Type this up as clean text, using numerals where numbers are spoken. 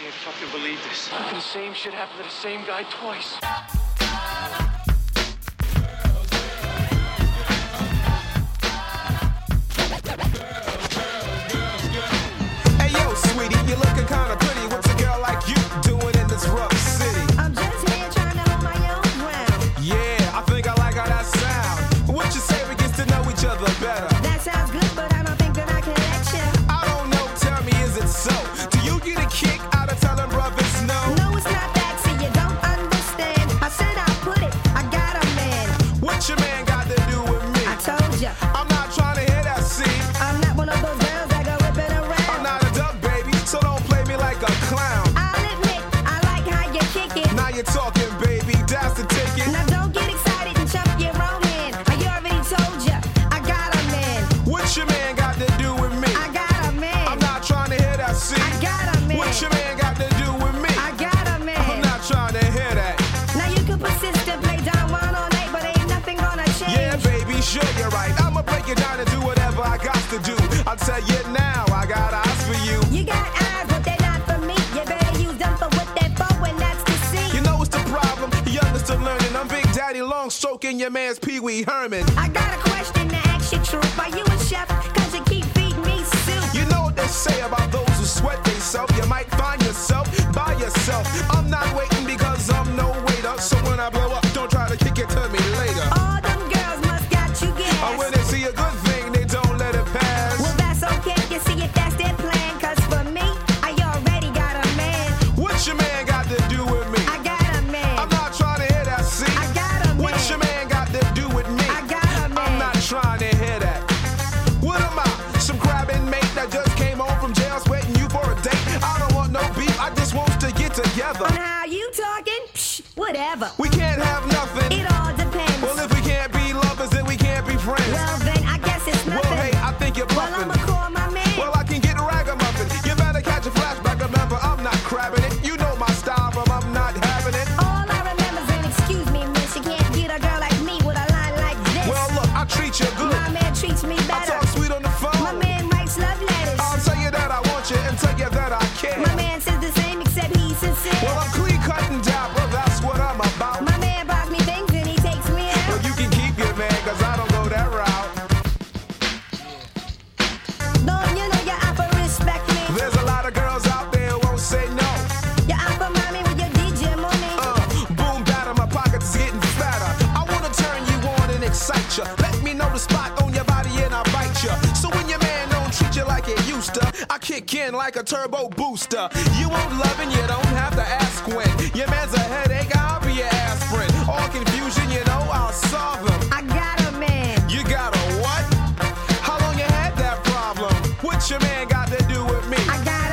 can't fucking believe this. The same shit happened to the same guy twice. Hey yo, sweetie, you're looking kinda pretty. What's a girl like you doing in this rough city? I'm just here trying to hold my own ground. Yeah, I think I like how that sound. What you say we get to know each other better? That sounds good, but I don't think that I can let you. I don't know, tell me, is it so? Do you get a kick out of telling brothers no? No, it's not that, see, you don't understand. I said I'll put it, I got a man. What your man got to do with me? I told ya, I'm not trying to hear that, see? I'm not one of those girls that go whipping around. I'm not a duck, baby, so don't play me like a clown. I'll admit, I like how you kick it. Now you're talking, baby, that's the ticket. Now don't get excited and jump your own hand. I already told ya, I got a man. What your man got to do with me? I got a man. I'm not trying to hear that, see? I got a man. What your man got to do with me? I got a man. I'm not trying to hear that. Now you can persist and play Don Juan all night, but ain't nothing gonna change. Yeah, baby, sure you're right. I'ma break it down and do whatever I got to do. I'll tell you now, I got eyes for you. You got eyes, but they're not for me. You better use them for what they're for, and that's to see. You know what's the problem? Young is still learning. I'm Big Daddy Long stroking your man's Pee Wee Herman. I got a question to ask you, truth. Are you a chef? Cause you keep feeding me soup. You know what they say about those who sweat themselves. You might find yourself by yourself. I'm not waiting because I'm no waiter. So when I blow up, don't try to kick it to me later. All them girls must got you gas. Or when they see a good thing, they don't let it pass. Well, that's okay. You see if that's their plan. Cause for me, I already got a man. What your man got to do with me? I got a man. I'm not trying to hear that, see? I got a man. What your man got to do with me? I got a man. I'm not trying to hear that. What am I? Some crabbing mate that just came home from jail, sweating you for a date? I don't want no beef, I just want to get together. On how you talking? Psh, whatever. We can't have nothing. It all depends. Well, if we can't be lovers, then we can't be friends. Well, then I guess it's nothing. Well, hey, I think you're Well, bluffing. I'ma call my man. Well, I can get ragamuffin. You better catch a flashback. Remember, I'm not crabbing it. You know my style, but I'm not having it. All I remember's an excuse me, miss. You can't get a girl like me with a line like this. Well, look, I treat you good. My man treats me I better. talk sweet on the phone. My man writes love letters. I'll tell you that I want you and tell you that I care. My man says the same except he's sincere. Well, I'm clean cut and dapper, that's what I'm about. My man buys me things and he takes me out. Well, you can keep your man, cause I don't go that route. Don't you know you're out for respect me? There's a lot of girls out there who won't say no. You're out for mommy with your DJ money. Boom, batter, my pockets is getting fatter. I wanna turn you on and excite you. Let me know the spot on your body and I'll bite you. So when your man don't treat you like he used to, I kick in like a turbo booster. You won't love and you don't have to ask when. Your man's a headache, I'll be your aspirin. All confusion, you know, I'll solve them. I got a man. You got a what? How long you had that problem? What your man got to do with me? I got